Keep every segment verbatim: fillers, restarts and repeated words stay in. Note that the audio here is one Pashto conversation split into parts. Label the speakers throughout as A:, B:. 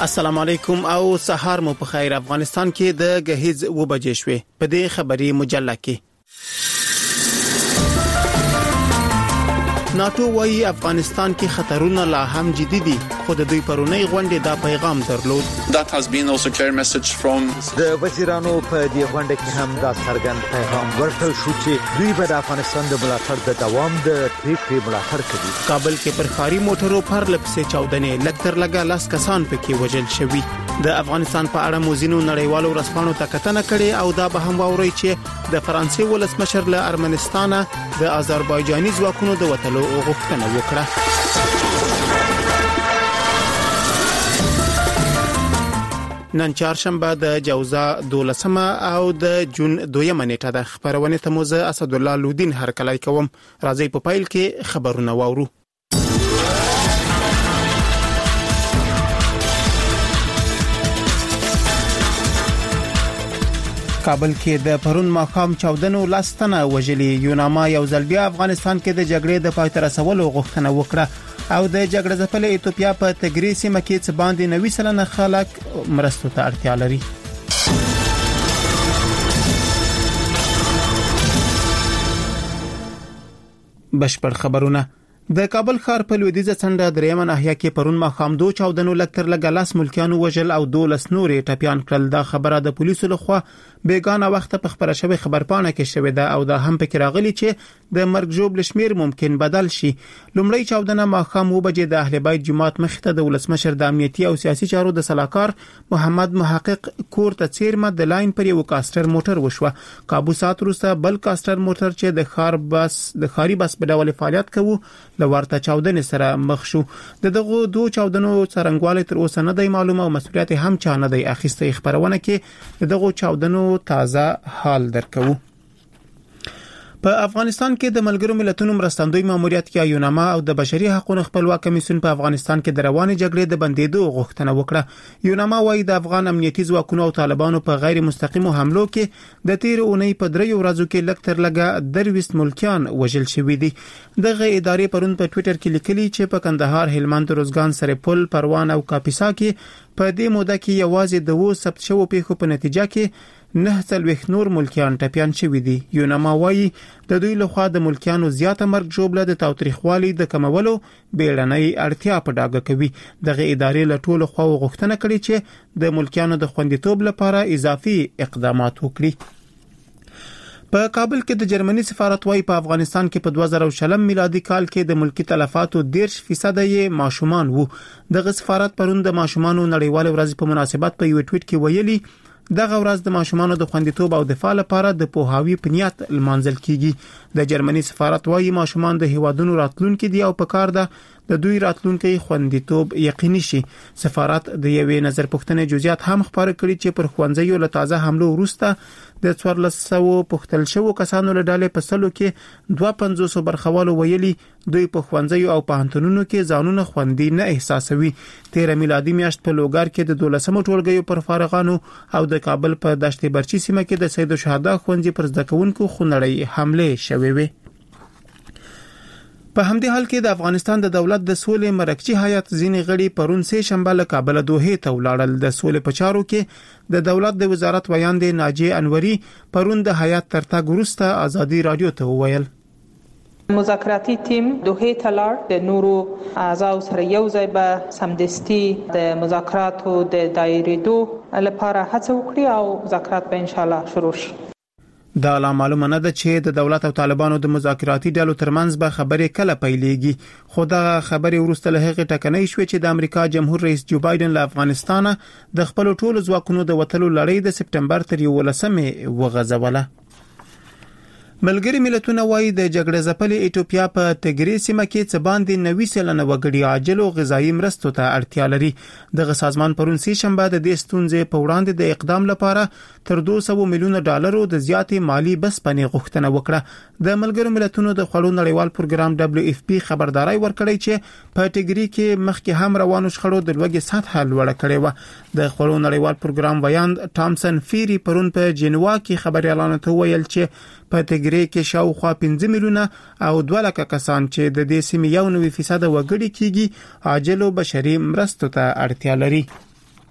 A: السلام علیکم او سهار مو په خیر. افغانستان کې د غهیز و بجې شوې. په دې خبري مجله کې ناتو وايي افغانستان کې خطرونه لا هم جدي دي، خو د دوی پرونی غونډې دا پیغام درلود.
B: That has been also clear message from
C: د وزیرانو په دې غونډه کې هم دا څرګند پیغام ورکړل شو چې دوی به د افغانستان د ملاتړ د دوام د پریکړې ملاتړ کوي.
A: کابل کې پر ښاري موټرو پر لپسې چاودنې لکتر لګا لاس کسان پکې وژل شوي. د افغانستان په اړه موزینو نړیوالو رسپانو ته کتنه کړې او دا به هم واوري چې د فرانسې ولسمشر له ارمنستانه د آذربایجاني ځواکونو د وټلو غوښتنه وکړه. نن چهارشنبه د جوزا دولسمه او د جون دویمه نیټه د خبرونه تموزه اسد الله لودین هرکلای کوم. راځي په پایل کې خبرونه واورو. کابل کې د پرون ماقام چاودنو لاستنه وجلی. یوناما یو ځل بیا افغانستان کې د جګړې د پای ته رسولو غوښتنه وکړه او د جګړې ځپلې ایتوپیا په تګری سیمه کې څه باندې نوي سلنه خلک مرستو ته اړتیا لري. بشپړ خبرونه. د کابل ښار په لویدیځه څنډه دریمه ناحیه کې پرون ماخام دو چاودنو لکتر لګلاس ملکیانو وجل او دولس نورې ټپيان کړل. دا خبره د پولیسو لخوا بیگانه وخت په خبره شوی خبرپاڼه کې شوې ده او دا هم پکې راغلي چې د مرګ جوړ شمیر ممکن بدل شي. لومړی چاودنه ماخام و بجې د اهل بیت جماعت مخته د ولسمشر د امنیتي او سیاسي چارو د صلاحکار محمد محقق کور ته چیرمه د لاین پر یو کاستر موټر وشوه. کابو سات وروسته بل کاستر موټر چې د خار بس د خاري بس په ډول فعالیت کوي لورته چاودنې سره مخ شو. د دغه دوه چاودنو څرنګوالی تر اوسه نه دی معلومه او مسؤلیت هم چا نه دی اخیسته. خبرونه کې دغه چاودنو تازه حال درکو. په افغانستان کې د ملګرو ملتونو مرستندوی ماموریت کې یوناما او د بشري حقوقو خپلواک کمیسیون په افغانستان کې د رواني جګړې د بندیدو غوښتنه وکړه. یوناما وايي د افغان امنیتي ځواکونو او طالبانو په غیر مستقیمو حملو کې د تیر اونۍ په دریو ورځو کې لکتر لګا درويست ملکیان وژل شوي دي. دغه ادارې پرون په ټوئیټر کې لیکلي چې په کندهار، هلمند، روزګان، سرپل، پروان او کاپیسا کې په دې موده کې یوازې د وو ثبت شوو پیښو په نتیجه کې نه څلويخ نور ملکیان ټپيان شوي دي. یوناما وايي د دوی لخوا د ملکیانو زیاته مرګ جوړه د تاوتریخوالي د کمولو بیړنۍ اړتیا په ډاګه کوي. دغه ادارې له ټولو خوا غوښتنه کړې چې د ملکیانو د خوندیتوب لپاره اضافي اقدامات وکړي. په کابل کې د جرمني سفارت وايي په افغانستان کې په دوه زره شلم میلادي کال کې د ملکی تلفاتو ډیر فیصد یې ماشومان وو. دغه سفارت پرون د ماشومانو نړیوال ورځ په مناسبت په یو ټویټ کې ویلي دغه ورځ د ماشومانو د خوندیتوب او دفاع لپاره د پوهاوی پنیات لمانځل کیږي. د جرمني سفارت وايي ماشومان د هیوادونو راتلونکي دي او په کار ده د دوی راتلونکي خوندیتوب یقیني شي. سفارت د یوې نظر پوښتنې جزئیات هم خبره کړي چې پر خوندزیو له تازه حملو وروسته د څوارلس سوه پختل شوو کسانو له ډلې په سلو کې دوه پنځوس برخوالو ویلي دوی په خوندزیو او پوهنتونونو کې ځانونه خوندي نه احساسوي. تیر میلادي میاشت په لوګار کې د دولسمه ټولګیو پر فارغانو او د کابل په دشت برچی سیمه کې د سید الشهدا خوندزي پر زده کوونکو خونړی حمله شوې وي. په همدې حال کې د افغانستان د دولت د سولې مرکزی هیئت ځینې غړي پرون سه شنبه له کابل دوحه ته ولاړل. د سولې په چارو کې د دولت د وزارت ویاند ناجی انوري پرون د هیئت ترتګ وروسته ازادي رادیو ته وویل
D: مذاکراتی تیم دوحه ته لاړ د نورو اعضاء سره یو ځای به سمدستي د مذاکراتو د دایریدو لپاره هڅه وکړي او مذاکرات به ان شاء الله شروع شي.
A: دا لا معلومه نه ده چې د دولت او طالبانو د مذاکراتي ډلو ترمنځ به خبرې کله پیلېږي. خو دا خبرې ورسته له هغې ټکنۍ شوې چې د امریکا جمهور رئیس جو بایدن له افغانستانه د خپل ټولو ځواکونو د وټلو لړۍ د سپټمبر تر یولسمې وغځوله. ملګری ملتونه وايي د جګړې ځپلې ایتوپیا په تګری سیمه کې څه باندې نوي سلنه وګړي عاجل او غذایی مرستو ته اړتیا لري. دغه سازمان پرون سه شنبه د دې ستونزې په وړاندې د اقدام لپاره تر دوه سوه میلیونه ډالرو د زیاتې مالی بسپنې غوښتنه وکړه. د ملګرو ملتونو د خړو نړیوال پروګرام دبليو اف پی خبرداري ورکړی چې په تګری کې مخکې هم روانو شخړو د لوګي سطح لوړه کړې و. د خړو نړیوال پروګرام ویاند ټامسن فيري پرون په جنوا کې خبري اعلان ته ویل چې په تګری کې شاوخوا پنځه میلیونه او دوه لکه کسان چې د دې سیمې یو نوي فیصد وګړي کېږي عاجل او بشري مرستو ته اړتیا لري.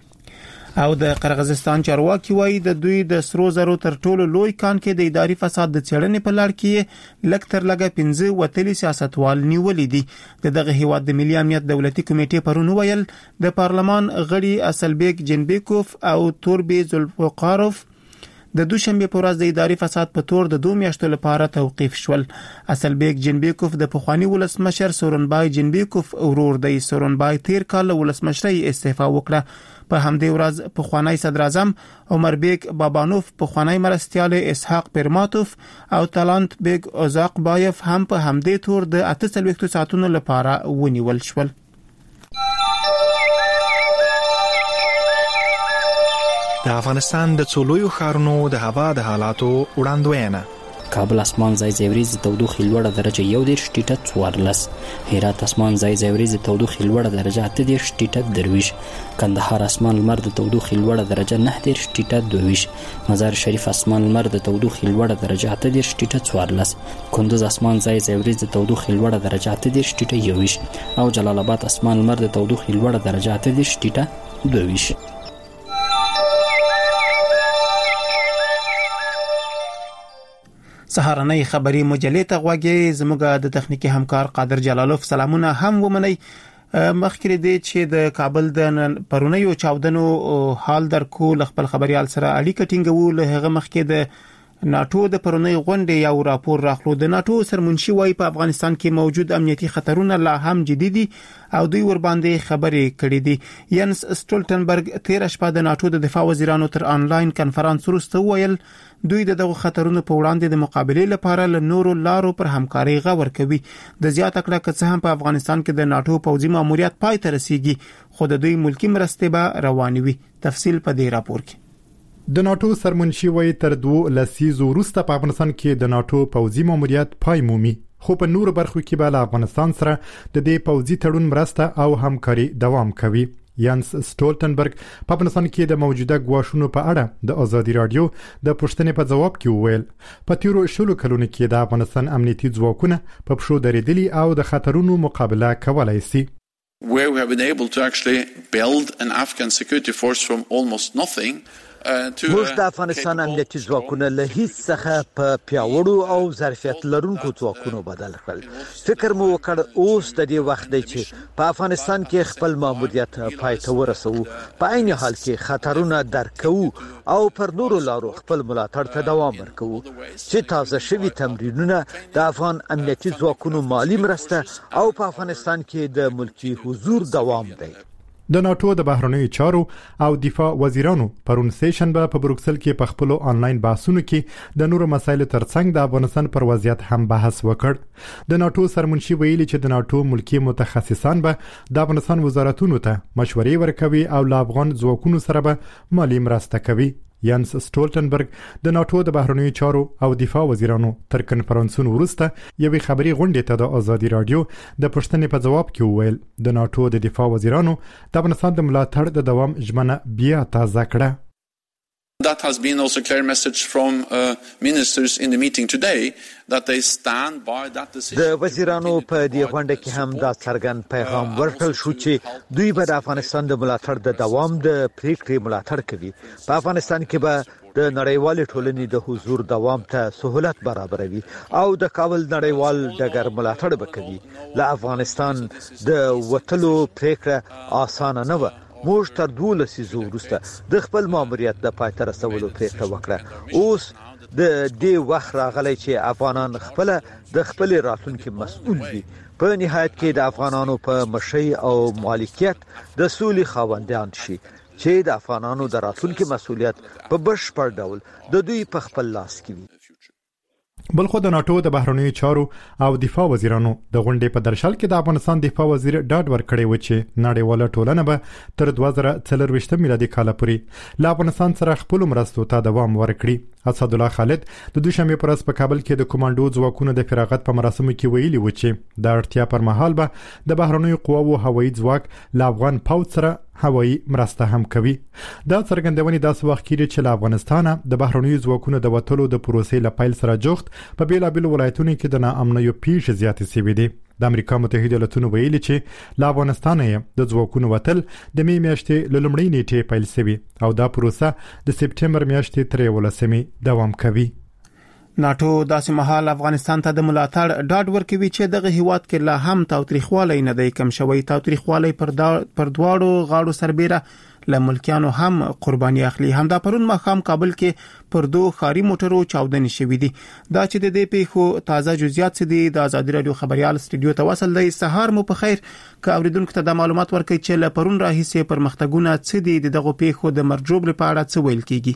A: او د قرغیزستان چارواکي وایي د دوی د سرو زرو تر ټولو لوی کان کې د اداري فساد د څېړنې په لړ کې لږ تر لږه پنځه وتلي سیاستوال نیولې دي. دغه هیواد د ملي امنیت دولتي کمیټې پرون ویل د پارلمان غړي اسلبیک جنبیکوف او توربی زلفقاروف د دوشنبه په ورځ د اداري فساد په تور د دوه میاشتو لپاره توقيف شول. اسلبیک جنبیکوف د پخوانی ولسمشر سورنبای جنبیکوف ورور دی. سورنبای تیر کال ولسمشرۍ استعفا وکړه. په همدې ورځ پخوانی صدر اعظم عمربیک بابانوف، پخوانی مرستیال اسحاق پرماتوف او تالانت بیگ اوزاقبایف هم په همدې تور د اته څلوېښت ساعتونو لپاره ونیول شول.
E: د افغانستان د څولویو ښارونو د هوا د حالاتو وړاندوینه.
F: کابل اسمان ځای ځای وریځ تودوخه لوړه درجه یو دېرش ټیټه څوارلس، هرات اسمان ځای ځای وریځ تودوخه لوړه درجه اته دېرش ټیټه درویش، کندهار اسمان لمر د تودوخه لوړه درجه نه دېرش ټیټه دویش، مزار شریف اسمان لمر د تودوخه لوړه درجه اته دېرش ټیټه څوارلس، کندوز اسمان ځای ځای وریځ د تودوخه لوړه درجه اته دېرش ټیټه یویش او جلال آباد اسمان لمر د تودوخه لوړه درجه اته دېرش ټیټه دویش.
A: سهارنۍ خبری مجلې ته غوږی زموږ د تخنیکی همکار قادر جلالوف سلامونه هم ومني. مخکې دی چې د کابل د پرونیو چاودنو حال در کول خپل خبريال سره اړیکه ټینګول. هغه مخکې د ناتو د پرونی غونډې یو راپور راخلو. د ناتو سرمنشي وایي په افغانستان کې موجود امنیتي خطرونه لا هم جدي دي او دوی ور باندې خبرې کړې دي. ینس سټولټنبرګ تیر شپه د ناتو د دفاع وزیرانو تر انلاین کانفرنس وروسته ویل دوی دغه خطرونو په وړاندې د مقابله لپاره له نورو لارو پر همکاري غوړ کوي. د زیات کړه که هم په افغانستان کې د ناتو پوځي ماموریت پای ته رسیږي خو د دوی ملکی مرستې به روانوي. تفصیل په دې راپور کې.
G: د ناتو سرمنشي وایي تر دوه لسیزو وروسته په افغانستان کې د ناتو پوځي ماموریت پای مومي، خو په نورو برخو کې به له افغانستان سره د دې پوځي تړون مرسته او همکاري دوام کوي. یانس سټولټنبرګ په افغانستان کې د موجوده ګواښونو په اړه د ازادي رادیو د پوښتنې په جواب کې وویل په تیرو شلو کلونو کې د افغانستان امنیتي ځواکونه په پښو درېدلي او د خطرونو مقابله کولای شي.
B: Where we have been able to actually build an Afghan security force from almost nothing.
C: موږ د افغانستان امنیتي ځواکونه له هیڅ څخه په پیاوړو او ظرفیت لرونکو ځواکونو بدل کړل. فکر مو وکړ اوس د دې وخت دی چې په افغانستان کې خپل ماموریت پای ته ورسوو، په عین حال کې خطرونه درک کوو او پر نورو لارو خپل ملاتړ ته دوام ورکوو چې تازه شوي تمرینونه د افغان امنیتي ځواکونو مالی مرسته او په افغانستان کې د ملکی حضور دوام دی.
G: د ناتو د بهرنیو چارو او دفاع وزیرانو پرون سیشنبه په بروکسل کې په خپل آنلاین بحثونو کې د نورو مسایلو ترڅنګ د افغانستان پر وضعیت هم بحث وکړ. د ناتو سرمنشي ویلي چې د ناتو ملکی متخصصان به د افغانستان وزارتونو ته مشورې ورکوي او له افغان ځواکونو سره به مالی مرسته کوي. یانس سټولټنبرګ د ناتو د بهرنیو چارو او دفاع وزیرانو تر کنفرانسونو وروسته یوې خبري غونډې ته د ازادي رادیو د پوښتنې په جواب کې وویل د ناتو د دفاع وزیرانو د افغانستان د ملاتړ د دوام ژمنه بیا تازه کړه.
B: That has been also a clear message from uh, ministers in the meeting today that they stand by that decision.
C: د وزیرانو په دې غونډه کې هم دا څرګند پیغام ورکړل شو چې دوی به د افغانستان د ملاتړ د دوام د پریکړې ملاتړ کوي. په افغانستان کې به د نړیوال ټولنې د حضور دوام ته سہولت برابروي او د کابل نړیوال ډګر ملاتړ وکوي. له افغانستان د وټلو پریکړه اسانه نه و. موږ تر دوه لسیزو وروسته د خپل ماموریت د پای ته رسولو پریکړه وکړه. اوس د دې وخت راغلی چې افغانان خپل د خپل راتلونکي مسؤل دي. په نهایت کې د افغانانو په مشي او مالکیت د سولې خاوندان شي چې د افغانانو د راتلونکي مسؤلیت په بشپړ ډول د دوی په خپل لاس کې وي.
G: بلخو د ناتو د بهرنیو چارو او دفاع وزیرانو د غونډې په درشل کې د افغانستان دفاع وزیر ډاډ ورکړی و چې نړیواله ټولنه به تر دوه زره څلرویشت میلادي کال پورې له افغانستان سره خپل مرستو ته دوام ورکړي. اسد الله خالد د دوشنبه پر ورځ په کابل کې د کمانډو ځواکونو د فراغت په مراسمو کې ویلي و چې د اړتیا پر مهال به د بهرنیو قواوو هوایي ځواک له افغان پوځ سره هوایي مرسته هم کوي. دا څرګندونې داس وخت کې چې له افغانستانه د بهرنیو ځواکونو د وټلو د پروسې لپاره سره جوخت په بیلابل ولایتونو کې د ناامنیو پیښې زیاتې شوې دي. د امریکا متحده ایالاتونو ویلي چې له افغانستانه د ځواکونو وټل د می میاشتې لومړۍ نیټې پیل شوی او دا پروسه د سپټمبر میاشتې تر یولسمې دوام کوي.
A: ناتو داسې مهال افغانستان ته د ملاتړ ډاډ ورکوي چې دغه هیواد کې لا هم تاوتریخوالی نه دی کم شوی. تاوتریخوالی پر پر دواړو غاړو سربېره له ملکیانو هم قرباني اخلي. همدا پرون مخام کابل کې پر دوه خاري موټرو چاودنې شوې دي. دا چې د دې پیښو تازه جزئیات دي د آزادي رادیو خبريال استودیو ته وصل دی. سهار مو په خیر که اوریدونکو ته د معلومات ورکړي چې له پرون راهیسې پرمختګونه څه دي دغه پیښو د مرجوب لپاره څه ویل کیږي.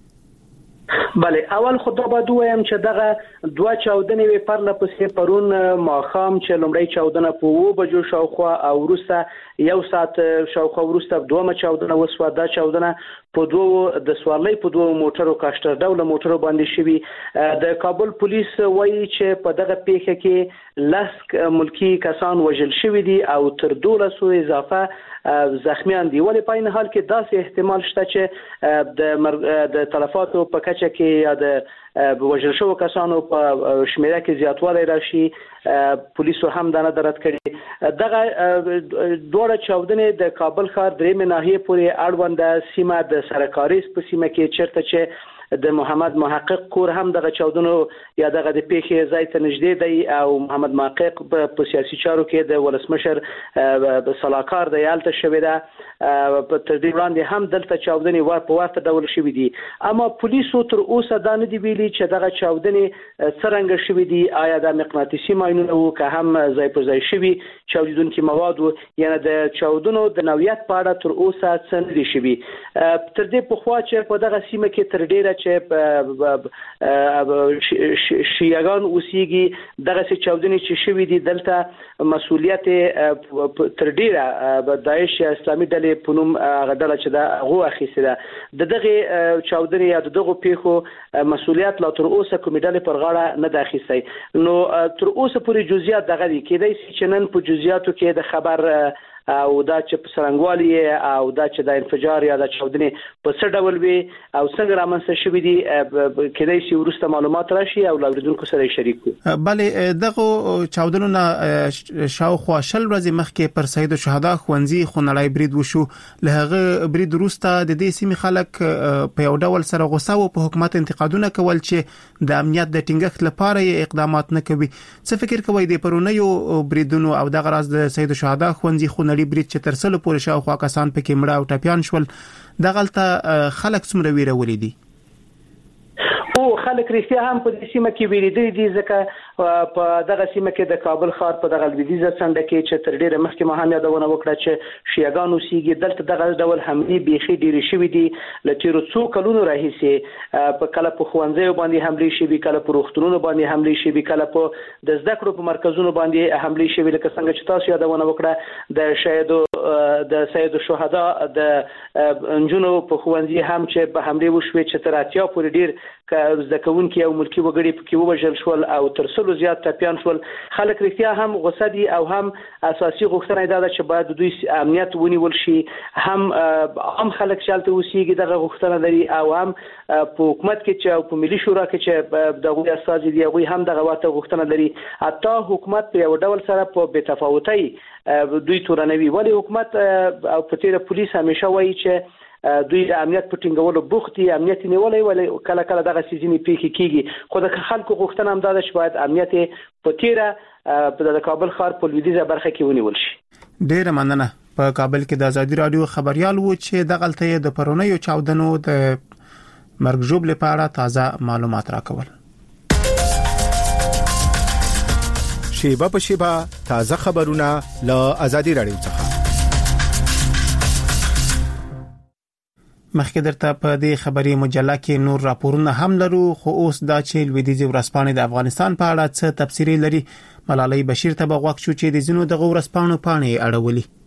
H: بله اول خو دا باید وایم چې دغه دوه چاودنې وی پرله پسې پرون ماخام چې لومړی چاودنه په وو بجو شاوخوا او وروسته یو ساعت شاوخوا وروسته دوه چاودنه وسوه. دا چاودنه په دوه د سوارلۍ په دوه موټرو کاشتر ډول موټرو باندې شوی. د کابل پولیس وایي چې په دغه پیښه کې لس ملکی کسان وژل شوی دي او تر دولسو اضافه زخمیان دي. ولې په این حال کې داسې احتمال شته چې د د تلفاتو په کچه کې یا د وژل شوو کسانو په شمیره کې زیاتوالی راشي. پولیسو هم دا نه رد کړي. دغه دوه چاودنې د کابل ښار درېمې ناحیې پورې اړوند سیمه د سرکاریز په سیمه کې چیرته چې د محمد محقق کور هم دغه چاودنو یا دغه د پیښې ځای ته نږدې دی او محمد محقق په سیاسي چارو کې د ولسمشر صلاحکار دی هلته شوی ده. په تر دې وړاندې هم دلته چاودنې ور په ورته ډول شوي دي. اما پولیسو تر اوسه دا نه دي ویلي چې دغه چاودنې څرنګه شوي دي. آیا د مقناطیسي ماینونه وو که هم ځای پر ځای شوي چاودونکي مواد وو. یعنې د چاودنو د نوعیت په اړه تر اوسه څه نه دي شوي. تر دې پخوا چې په دغه سیمه کې تر ډېره چې شیعاګان اوسېږي دغه څه چاودنې چې شوي دي دلته مسؤلیت تر ډېره داعش یا اسلامي ډلې په نوم هغه ډله چې ده هغو اخیستې ده. د دغې چاودنې یا د دغو پیښو مسؤلیت لا تر اوسه کومې ډلې پر غاړه نه ده اخیستی. نو تر اوسه پورې جزئیات دغه دي. کېدای شي چې نن په جزئیاتو کې د خبر او دا چې په سرنګوالي او دا چې د انفجار یا د چاودنې په څه ډول وي او څنګه رامنځته شوي دي کېدای شي وروسته معلومات راشي او له اوریدونکو سره یې شریک کړو.
A: بلې دغه چاودنو نه شاوخوا شل ورځې مخکې پر سید الشهدا ښوونځي خونړی برید وشو. له هغه برید وروسته د دې سیمې خلک په یو ډول سره غوسه و په حکومت انتقادونه کول چې د امنیت د ټینګښت لپاره یې اقدامات نه کوي. څه فکر کوئ د پرونیو بریدونو او دغه راز د سید الشهدا ښوونځي خونړی برید چې تر سلو پورې شاوخوا کسان پکې مړه او ټپیان شول دغلته خلک څومره ویره ولیدي؟
H: او خلک رښتیا هم په دې سیمه کې ویریدلي دي ځکه په دغه سیمه کې د کابل ښار په دغه لویدیځه څنډه کې چې تر ډېره مخکې ما هم یادونه وکړه چې شیعاګان اوسېږي دلته دغه ډول حملې بیخي ډېرې شوي دي. له تېرو څو کلونو راهیسې په کله په ښوونځیو باندې حملې شوي کله په روغتونونو باندې حملې شوي کله په د زده کړو په مرکزونو باندې حملې شوي. لکه څنګه چې تاسو یادونه وکړه د شهیدو د سید الشهدا د نجونو په ښوونځي هم چې په حملې وشوې چې تر اتیا پورې ډېر زده کوونکي او ملکي وګړي پکې ووژل شول او تر سلو زیات ټپیان شول. خلک رښتیا هم غوسه دي او هم اساسي غوښتنه دا ده چې باید دوی امنیت ونیول شي. هم عام خلک چې هلته اوسېږي دغه غوښتنه لري او هم په حکومت کې چې او په ملي شورا کې چې د هغوی استازي دي هغوی هم دغه واته غوښتنه لري. حتی حکومت په یو ډول سره په بې تفاوتۍ دوی تورنوي. ولې حکومت او په تېره پولیس همیشه وایي چې دوی د امنیت په ټینګولو بوخت دي امنیت نیولای ولې کله کله دغه سیزنی پیښې کیږي. خو د خلکو غوښتنه هم دا ده چې باید امنیت په تیره په د کابل ښار په لویدیځه برخه کې ونیول شي.
A: ډیره مننه. په کابل کې د آزادي رادیو خبريال و چې دغلته د پرونیو چاودنو د مرګ ژوب لپاره تازه معلومات راکول.
I: شیبه په شیبه تازه خبرونه له آزادي رادیو څخه.
A: مخکې درته په دې خبري مجله کې نور راپورونه هم لرو خو اوس دا چې لویدیځ ورځپاڼې د افغانستان په اړه څه تفسیری لري. ملالۍ بشیر ته بغوښ شو چې د زینو د ورځپاڼو پاڼې اړولې.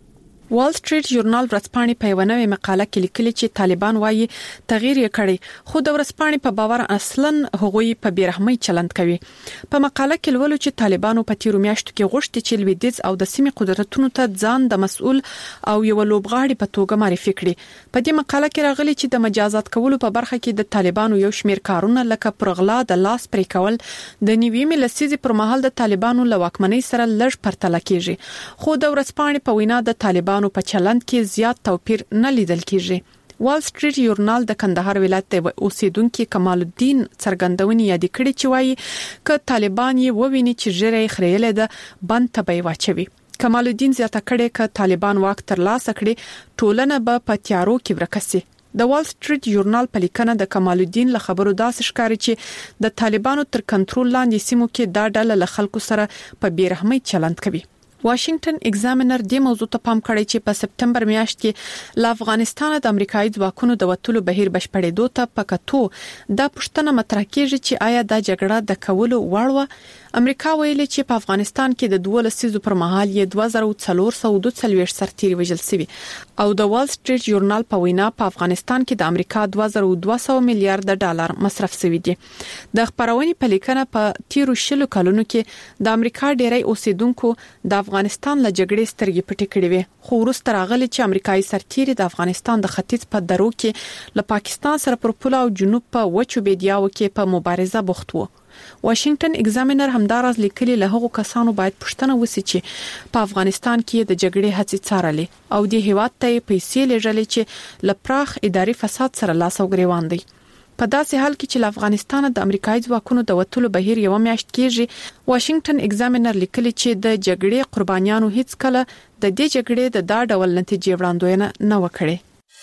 J: وال سټریټ ژورنال ورځپاڼې په یو نوې مقاله کې لیکلي چې طالبان وايي تغییر یې کړی خو د ورځپاڼې په باور اصلاً هغوی په بیرحمۍ چلند کوي. په مقاله کې لولو چې طالبانو په تیرو میاشتو کې غوښتي چې لویدیځ او د سیمې قدرتونو ته ځان د مسؤل او یو لوبغاړي په توګه معرفي کړي. په دې مقاله کې راغلي چې د مجازات کولو په برخه کې د طالبانو یو شمېر کارونه لکه پرغلا د لاس پرې کول د نیویمې لسیزې پر مهال د طالبانو له واکمنۍ سره لږ پرتله کیږي. خو د ورځپاڼې په وینا د طالبانو په چلند کې زیات توپیر نه لیدل کیږي. وال سټریټ ژورنال د کندهار ولایت د اوسیدونکو کمال الدین څرګندونې یاد کړې چې وایي ک طالبان یې وویني چې ژړې خریلې ده بند تبي واچوي. کمال الدین زیاته کړې ک طالبان واک تر لاسه کړي ټولنه به په تیارو کې ورکسي. د وال سټریټ ژورنال په لیکنه د کمال الدین له خبرو داسې ښکاري چې د طالبانو تر کنټرول لاندې سیمو کې دا ډله له خلکو سره په بیرحمۍ چلند کوي. واشنگټن ایگزامینر د موضوع ته پام کړی چې په سپتمبر میاشت کې له افغانستان د امریکایي ځواکونو د وټولو بهیر بشپړېدو ته پکاتو د پښتنه مطرح کیږي چې آیا دا جګړه د کولو وړ و. امریکا ویلي چې په افغانستان کې د دوه لسیزو پر مهال یې دوه زره څلور سوه دوه څلوېښت سرتیري وژل شوي او د وال سټریټ ژورنال په وینا په افغانستان کې د امریکا دوه زره دوه سوه میلیارډ ډالر مصرف شوي دي. د خبرونې په لیکنه په تیرو شلو کلونو کې د امریکا ډیری اوسیدونکو د افغانستان له جګړې سترګې پټې کړې وي خو وروسته راغلي چې امریکایي سرتیري د افغانستان د ختیځ په درو کې له پاکستان سره پر پوله او جنوب په وچو بېدیاو کې په مبارزه بوخت وو. واشنگټن ایگزامینر همدارز لیکلي له هغو کسانو باید پوښتنه وشي چې په افغانستان کې د جګړې هڅې څارلې او د هیواد ته پیسې لېږلې چې له پراخ اداري فساد سره لاس او ګریوان دي. په داسې حال کې چې له افغانستان د امریکایي ځواکونو د وټولو بهیر یو میاشت کېږي واشنگټن ایگزامینر لیکلي چې د جګړې قربانیانو هیڅ کله د دې جګړې د دا ډول نتیجې وړاندوینه نه وکړي.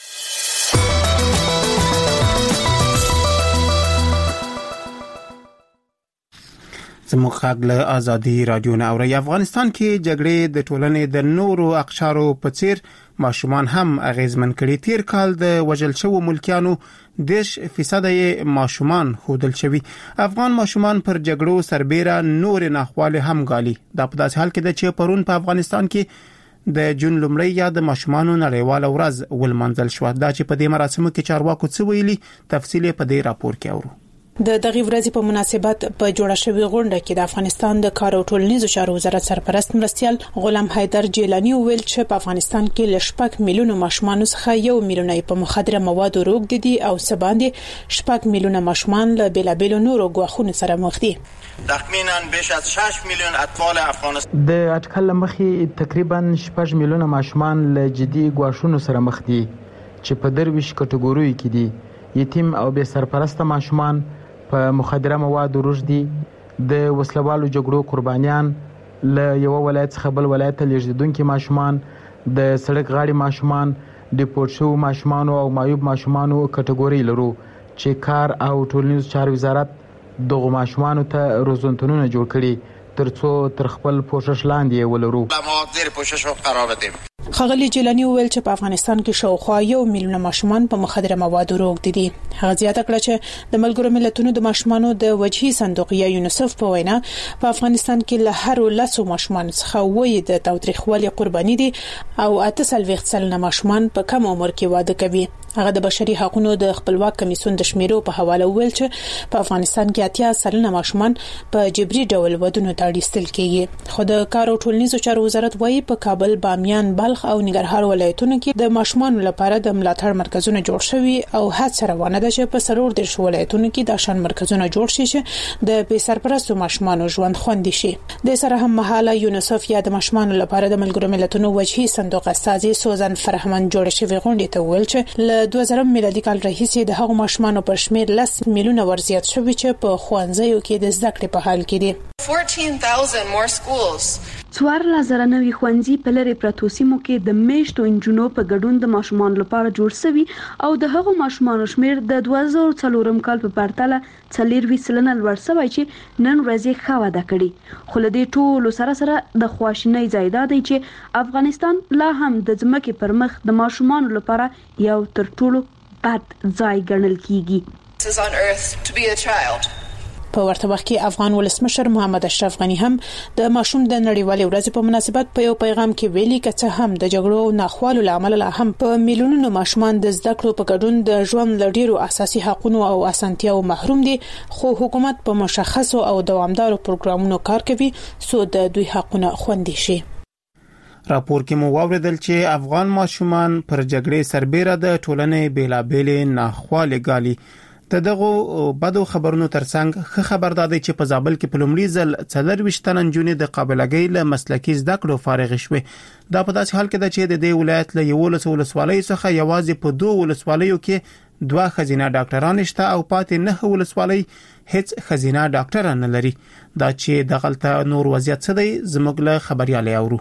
A: زموږ خاګ له ازادي رادیو نه اوري. افغانستان کې جګړې د ټولنې د نورو اقشارو په څیر ماشومان هم اغیزمن کړي. تیر کال د وژل شوو ملکیانو دیش فیصد یې ماشومان خودل شوی. افغان ماشومان پر جګړو سربېره نور ناخواله هم غالي. دا په داسې حال کې ده چې پرون په افغانستان کې د جون لومړی یا د ماشومانو نړیواله ورځ ولمانځل شو. دا چې په دې مراسمو کې چارواکو څه ویلي تفصیل په دې راپور کې اورو.
K: د دغه ورځې په مناسبت په جوړه شوې غونډه کې د افغانستان د کار او ټولنیزو چارو وزارت سرپرست مرستيال غلام حیدر جیلانی ویل چې په افغانستان کې لشپک میلیونه ماشومان څخه یو میلیون په مخدره موادو روغ دي او سباندې شپږ میلیونه ماشومان له بیلابیلو نورو غوښونو سره مخ دي.
L: تخمینا بیش از شش میلیون اطفال افغانستان
M: د اټکل مخې تقریبا شپږ میلیونه ماشومان له جدي غوښونو سره مخ دي چې په درویش کټګوریو کې دي. یتیم او بے سرپرسته ماشومان په مخدره موادو روږ دي. د وسلوالو جګړو قربانیان له یو ولایت څخه بل ولایت ته لیږدونکي ماشومان د سړک غاړي ماشومان د پورشو ماشومان او مایوب ماشومان کټګوري لرو چې کار او ټولنیز چارو وزارت دغه ماشومان ته روزنتونونه جوړ کړي ترڅو تر خپل پوښښ لاندې ولرو.
L: زیر پوښښ قرار بدیم.
K: خغلی جیلانی ویل چې په افغانستان کې شاوخوا یو میلیون ماشومان په مخدره موادو روغ دي. هغه زیاته کړه چې د ملګرو ملتونو د ماشومانو د وجهي صندوق یا یونیسف په وینا په افغانستان کې له هر لسو ماشومان څخه وایي د تاوتریخوالي قرباني دي او اته سلويخت سلنه ماشومان په کم عمر کې واده کوي. هغه د بشري حقوقو د خپلواک کمیسیون د شمیرو په حواله ویل چې په افغانستان کې اتیا سلنه ماشومان په جبري ډول ودونو ته اړیستل کیږي. خو د کار او ټولنیزو چارو وزارت وایي په کابل، بامیان، بلخ او ننګرهار ولایتونو کې د ماشومان لپاره د ملاتړ مرکزونه جوړ شوي او هڅه روانه ده چې په سلور دیرش ولایتونو کې د شان مرکزونه جوړ شي چې د بې سرپرستو ماشومانو ژوند خوندي شي. د سره هم مهاله یونیسف یا د ماشومان لپاره د ملګرو ملتونو وجهي صندوق استاذ سوزان فرهمن جوړ شوی غونډه ته ویل چې له دوه زره میلادي کال راهیسې د هغو ماشومانو پر شمیر لس میلیونه ورزیات شوی چې په ښوونځیو کې د زده کړې په حال کې دي.
N: fourteen thousand more schools.
O: څوارلس زره نوي ښوونځي په لرې پرتو سیمو کې د میشتو انجونو په ګډون د ماشومانو لپاره جوړ شوي او د هغو ماشومانو شمیر د دوه زره څلورم کال په پرتله څلورویشت سلنه لوړ شوی چې نن ورځ یې ښه وده کړې. خو له دې ټولو سره سره د خواشینۍ ځای دا دی چې افغانستان لا هم د ځمکې پر مخ د ماشومانو لپاره یو تر ټولو بد ځای ګڼل کیږي.
K: په ورته وخت کې افغان ولسمشر محمد اشرف غنی هم د ماشوم د نړیوالې ورځې په مناسبت په یو پیغام کې ویلي چې هم د جګړو او ناخوالو لامل لا هم په میلیونونو ماشومان د زده کړو په ګډون د ژوند لډیرو اساسي حقوقو او اسانتیاو محروم دي، خو حکومت په مشخصو او دوامدارو پروګرامونو کار کوي څو د دوی حقوقونه خوندي شي.
A: راپور کې مو واوریدل چې افغان ماشومان پر جګړې سربېره د ټولنې بیلابېلې ناخوالې ګالي. د دغه بدو خبرونو ترڅنګ ښه خبر دادی چې په زابل کې په لومړي ځل څلور وشتن نجونې د قابلګۍ له مسلکي زده کړو فارغ شوې. دا په داسې حال کې ده چې د دې ولایت له یولس ولسوالیو څخه یوازې په دوه ولسوالیو کې دوه خزینه ډاکټران شته او پاتې نه ولسوالۍ هیڅ خزینه ډاکټر نه لري. دا چې دغلته نور وضعیت څه دی زموږ له خبريالي اورو.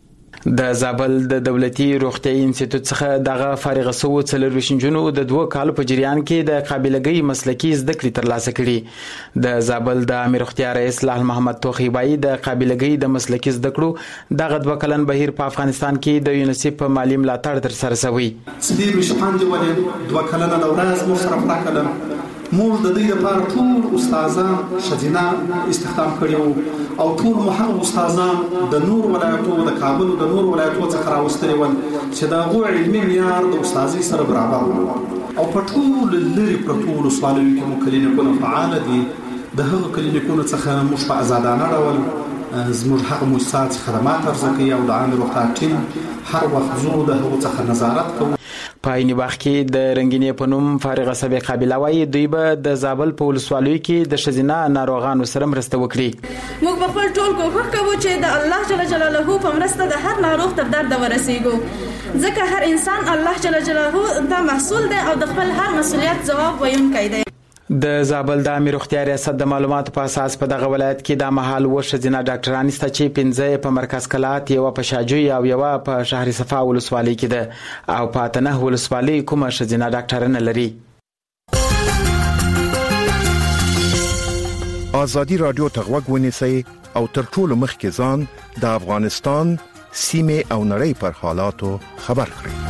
M: د زابل د دولتي روغتيایي انسټیټیوټ څخه دغه فارغ شوو څلور وشنجونو د دوه کالو په جریان کې د قابلګۍ مسلکي زده کړې ترلاسه کړې. د زابل د امیر روغتیا رئیس لال محمد توخیبای د قابلګۍ د مسلکي زده کړو دغه دوه کلن بهیر په افغانستان کې د یونیسف په مالی ملاتړ تر سره شوی.
P: سپیر وشپاندې ولې دوه کلن لورز مو سره پراکلم موږ د دې لپاره ټول استادان شذینا استخدام کړیو او ټول مهم استادان د نور ولایتو د کابل د نور ولایتو څخه راوستل ول چې دا غوړ علمي معیار د استادي سره برابر او په ټول لري پروتول سوالو کې مو کلینیکونه فعال دي. د هغو کلینیکونو څخه موږ په آزادانه ډول زموږ هغه مؤسسات خدمات ارزکه او د عام روغتیا ټیم هر وخت زو د هغو څخه نظارت کوي.
M: په عین وخت کې د رنگینې پنوم فارغه سبق قابله وای دوی به د زابل په ولسوالیو کې د شزینه ناروغانو سره مرسته وکړي.
Q: موږ په خپل ټول کوښښ کوو چې د الله جل جلاله په مرسته د هر ناروغ تر درد ورسیږو، ځکه هر انسان الله جل جلاله ته مسؤل دی او د خپل هر مسؤلیت ځواب ویونکی دی.
M: د زابل د امیر روغتیا ریاست د معلوماتو په اساس په دغه ولایت کې د مهال و شزینه ډاکټران سته چې پنځه په مرکز کلات، یو په شاجوی او یو په شهر صفا ولسوالۍ کې ده او په تنه ولسوالۍ کومه شزینه ډاکټر نه لري.
I: ازادي رادیو ته غوږ ونیسئ او تر ټولو مخکې ځان د افغانستان سیمه او نړۍ پر حالاتو خبر کړئ.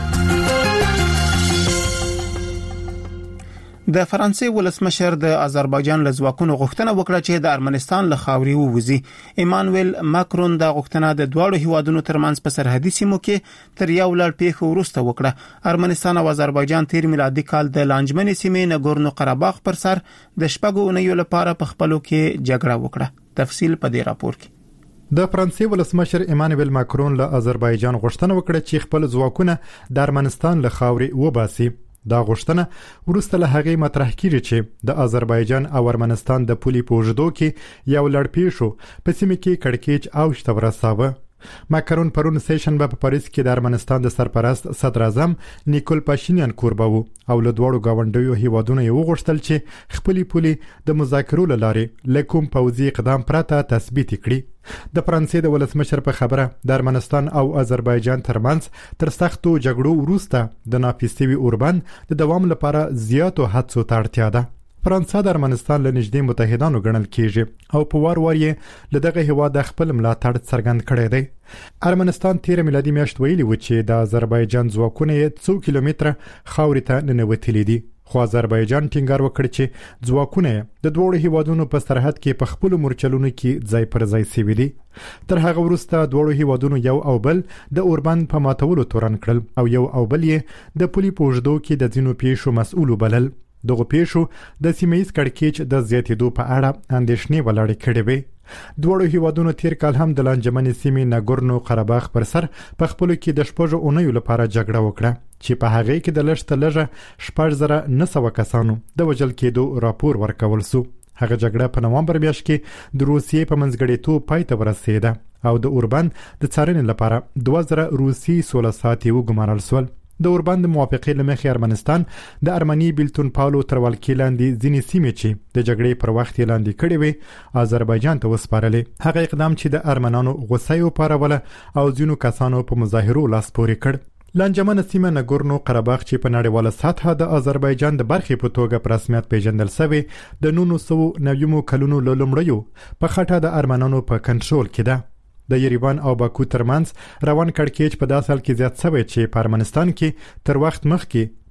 A: د فرانسې ولسمشر د آذربایجان له ځواکونو غوښتنه وکړه چې د ارمنستان له خاورې ووځي. ایمانوئل ماکرون د غوښتنه د دواړو هیوادونو ترمنځ په سرحدي سیمو کې تر یو لړ پیښو وروسته وکړه. ارمنستان او آذربایجان تیر میلادي کال د لانجمنې سیمې نګورنو قرهباغ پر سر د شپږو اونیو لپاره په خپلو کې جګړه وکړه. تفصیل په دې راپور کې.
G: د فرانسې ولسمشر ایمانوئل ماکرون له آذربایجان غوښتنه وکړه چې خپل ځواکونه د ارمنستان له خاورې وباسي. دا غوښتنه ورسته له هغې مطرح کیږي چې د آذربایجان او ارمنستان د پولي په اوږدو کې یو لړ پیښو په سیمه کې کړکېچ اوج ته ورساوه. ماکرون پرون سیشنبه په پاریس کې د ارمنستان د سرپرست صدر اعظم نیکول پاشینیان کوربه وو او له دوړو گاونډیو هیوادونو یو غوښتل چې خپلې پولي د مذاکرو لارې لکوم پوځي اقدام پرته تثبیت کړي. د فرانسې د ولسمشر په خبره د ارمنستان او آذربایجان ترمنځ تر سختو جګړو وروسته د ناپیستوي اوربند د دوام لپاره زیاتو هڅو ته اړتیا ده. فرانسه د ارمنستان له نږدې متحدانو ګڼل کیږي او په وار وار یې له دغه هیواد خپل ملاتړ څرګند کړی دی. ارمنستان تیر میلادي میاشت ویلي و چې د آذربایجان ځواکونه یې څو کیلومتره خاورې ته ننوتلي دي، خو آذربایجان ټینګار وکړ چې ځواکونه د دوه هیوادونو په سرحد کې په خپل مورچلونو کې ځای پر ځای سوي دي. تر هغه وروسته دوه هیوادونو یو او بل د اوربند په ماتولو تورن کړل او یو او بل یې د پولي په اوږدو کې د ځینو پیښو مسؤل وبلل. دغه پیښو د سیمه‌ییز کړکېچ د زیاتېدو په اړه اندېښنې ولاړې کړې وې. دوه هیوادونو تیر کال هم د لانجمنې سیمې نګورنو قرهباغ پر سر په خپلو کې د شپږو اونیو لپاره جګړه وکړه چې په هغه کې د لږ لږه شپږ زره نه سوه کسانو د وژل کېدو راپور ورکول سو. هغه جګړه په نومبر میاشت کې د روسیې په منځګړیتوب پای ته ورسېده او د اوربند د څارنې لپاره دوه زره روسي سوله ساعتې وګمارل سول. د اوربند موافقې لمخې ارمنستان د ارمني بیلتون پاولو تر ولکې لاندې ځینې سیمې چې د جګړې پر وخت یې لاندې کړې وې آذربایجان ته وسپارلې. هغه اقدام چې د ارمنانو غوسه یې وپاروله او ځینو کسانو په مظاهرو لاس پورې کړ. لانجمنه سیمه نګورنو قرهباغ چې په نړیواله سطحه د آذربایجان د برخې په توګه په رسمیت پیژندل شوی د نولس سوه نوي کلونو له لومړیو په خټه د ارمنانو په کنټرول کې ده. د یریوان او باکو ترمنځ روان کړکېچ په داسې حال کې زیات شوی چې په ارمنستان کې تر وخت مخکې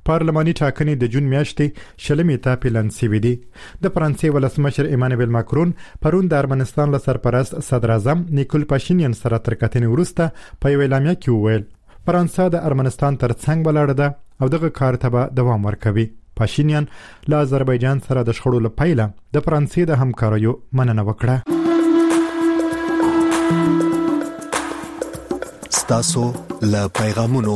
G: پارلماني ټاکنې د جون میاشتې شلمې ته پلان شوې دي. د فرانسې ولسمشر ایمانوئل ماکرون پرون د ارمنستان له سرپرست صدر اعظم نیکول پاشینین سره تر کتنې وروسته په یو اعلامیه کې وویل فرانسه د ارمنستان تر څنګ ولاړه ده او دغه کار ته به دوام ورکوي. پاشینین له آذربایجان سره د شخړو له پیله د فرانسې د همکاریو مننه وکړه.
R: ستاسو له پیغامونو.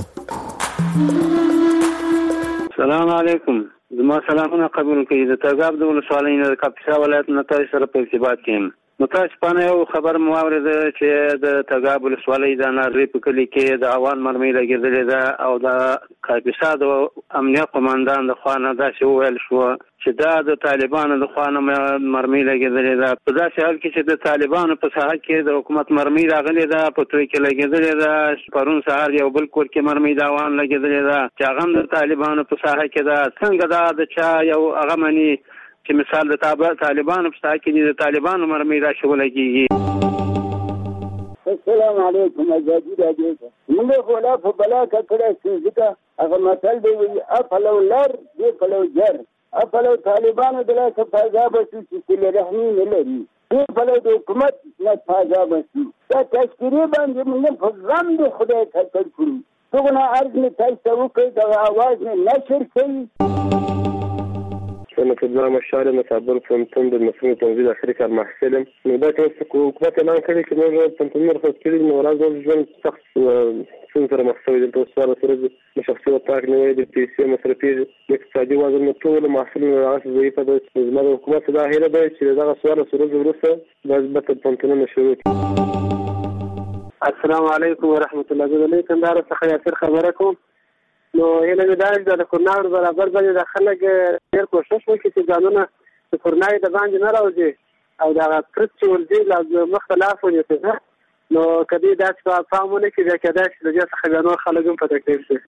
S: السلام علیکم. زما سلامونه قبول کړئ. د تګاب د ولسوالۍ نه د کاپیسا ولایت نه تاسو سره په ارتباط کې یم. متاسفانه یو خبر مو اورېده چې د تګاب ولسوالۍ د ناری په کلي کې د اوان مرمۍ لګېدلې ده او د کاپیسا د امنیت قومندان د خوا نه داسې وویل شو چې دا د طالبانو د خوا نه مرمۍ لګېدلې ده. په داسې حال کې چې د طالبانو په ساحه کې د حکومت مرمۍ راغلې ده، په توی کې لګېدلې ده. پرون سهار یو بل کور کې مرمۍ د اوان لګېدلې ده چې هغه هم د طالبانو په ساحه کې ده. څنګه دا د چا یو هغه مني چې مثال د طالبانو په ساحه کې د طالبانو مرمۍ راشول کېږي.
T: السلام علیکم. ازادي راډیو موږ خو لا په بلا کړه چې ځکه هغه مثال دی وي افلو لر دی فلو جر افلو طالبانو د لاس په عذاب چې له رحمي نه لري دی فلو د حکومت نه په عذاب شي. دا تشکری باندې موږ په غم د خدای ته کړو. څنګه ارزنه تاسو وکړئ د आवाज نه نشر کړئ.
U: أنا في الجامعة الشهرية متعبر فهمتم بالمسؤولية تنزيل آخر كان محسلم نبات مسك وكبات الآن كذي كنا فهمتم مرخص كذي إنه راجع جن شخص سنتر محسوي ده توصل سرد مشخصية طاق نوعي بالتيسير مصرفي اقتصادي وزن الطول محسن العاص زي فده زمان الحكومات ده هنا ده شيء ده سؤال سرد ورثة بس بس فهمتم مشروط.
S: السلام عليكم ورحمة الله وبركاته. دار الخير خبركم. نو هله دا د کورنا برابر باندې د خلک ډېر کوشش وکړي چې ځانونه د کورنا د باندې نه راوځي او دا ترڅ ورځي لا مختلف ونیته. نو کدی دا څه فهمونه کې دا کدا چې د ځخه غنور خلګم په تکلیف شي.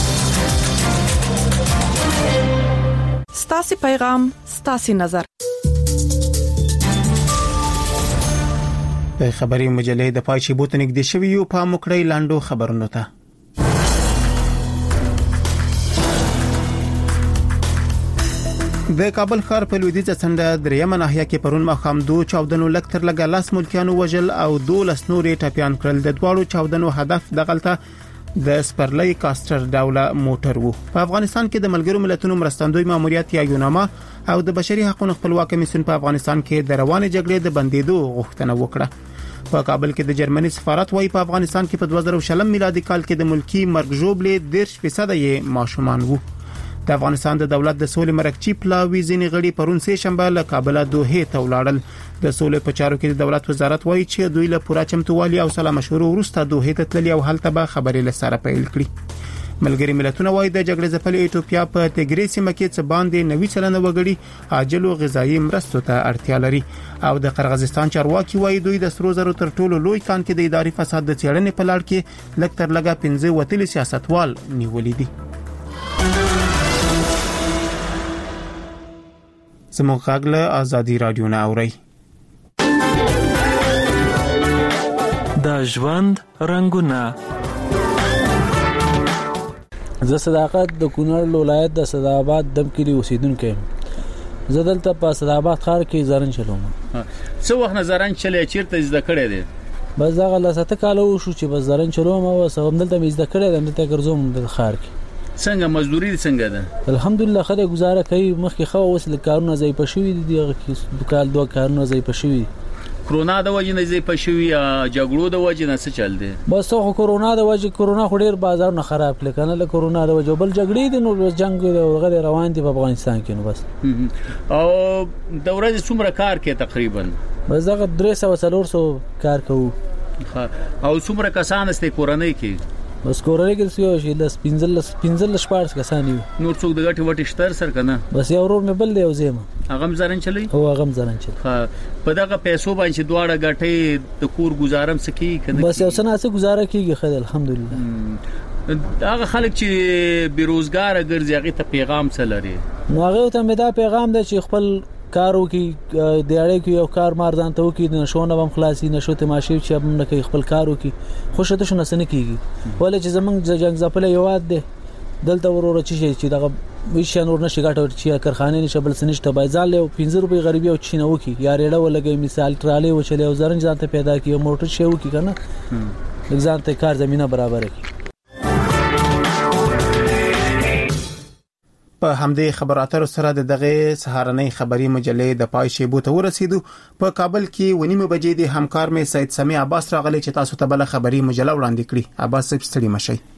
J: ستاسو پیغام ستاسو نظر.
A: په خبري مجلې د پای شی بوتنګ د شوی یو په مکړی لاندو خبرونه ته. د کابل ښار په لویدیځه څنډه درېمه ناحیه کې پرون ماښام دوه چاودنو لکتر لګا لاس ملکیانو وجل او دولس نورې ټاپیان کړل. د دواړو چاودنو هدف دغلطه د سپرلی کاستر ډوله موټر وو. په افغانستان کې د ملګرو ملتونو مرستندوی ماموریت یا یوناما او د بشري حقوقو خپلواک کمیسیون په افغانستان کې د روانې جګړې د بندیدو غوښتنه وکړه. په کابل کې د جرمني سفارت وايي په افغانستان کې په دوه زره شلم میلادي کال کې د ملکی مرګ ژوبلې ډېر فیصد یې ماشومان وو. د افغانستان د دولت د سولې مرکچی پلاوی ځینې غړي پرون سه شنبه له کابل دوه ته ولاړل. د سولې په چارو کې د دولت وزارت وایي چې دوی له پوره چمتووالي او سلا مشورو وروسته دوه ته تللی او هلته به خبرې لسره پیل کړي. ملګری ملتونه وایي د جګړې ځپلې ایتوپیا په تګری سیمه کې څه باندې نوي سلنه وګړي عاجل او غذایی مرستو ته اړتیا لري. او د قرغیزستان چارواکي وایي دوی د سرو زرو تر ټولو لوی کان کې د اداري فساد د څېړنې په لړ کې لکتر لګا پنځه وتلي سیاستوال نیولې دي. زموږ غږ له آزادي رادیو نه اوري.
V: د ژوند رنگونه.
W: زه صداقت د کونړ ولایت د صداباد دم کلی اوسیدونکو یم. زه دلته په صداباد ښار کې زرن چلوم.
X: څو وخت نظرن چلې چیرته زده کړې دي؟
W: بس دا غل ساته کال وشو چې بس زرن چلوم او سم دلته مې زده کړې دم ته ګرځوم د ښار کې.
X: څنګه مزدوري څنګه ده؟
W: الحمدلله خدای گزاره کوي. مخکې خو وسل کارونه زې پښوی دي دغه کې کال دوه کارونه زې پښوی.
X: کرونا د وجې نه زې پښوی یا جګړو د وجې نه څه چل دي؟
W: بس خو کرونا د وجې کرونا خو ډیر بازار نه خراب کړ کنه. له کرونا د وجې بل جګړې دي نو جنگ غیر روان دي په افغانستان کې نو بس.
X: او د ورځې څومره کار کې تقریبا؟
W: بس دغه درې سوه څلور سوه کار کوو.
X: او څومره کسان است کورنۍ کې؟
W: بس کورنۍ کې څه شي د پنځل پنځل شپارس کسان یو.
X: نور څوک د غټي وټي شتر سر کنه؟
W: بس یو ورور مې بل دی او زما
X: هغه زرن چلی
W: او هغه زرن چلی.
X: ها په دغه پیسو باندې دواړه غټي د کور گزارم سکی کنه؟
W: بس یو سنه څه گزاره کیږي خدای الحمدلله.
X: هغه خلک چې بیروزګار ګرځي هغه ته پیغام څه لري؟
W: نو هغه ته مې دا پیغام دی چې خپل کارو کې د اړې کې یو کار مارزان ته وکي د نشونه بم خلاصي نشو تماشي چې هم نه کوي خپل کارو کې خوشته شنه سن کیږي. ولې چې زمونږ جنگ ځپلې یو واد دی دلته ورور چې چې دغه ویشه نور نشي ګټور چې کارخانه نشه بل سنشته بایزال له پنځه روپۍ غریبي او چینه وکي یا ریډه ولګي مثال تراله وچلې او زرنج ځانته پیدا کیو موټر شی وکي کنه ځان ته کار زمينه برابر کړي.
A: په همدې خبراتو سره د دغه سهارنۍ خبري مجلې د پای شیبو ته ورسېدو. په کابل کې ونیمه بجې د همکار مې سید سمیع عباس راغلی چې تاسو ته بل خبري مجله وړاندې کړي. عباس ستړي مشي.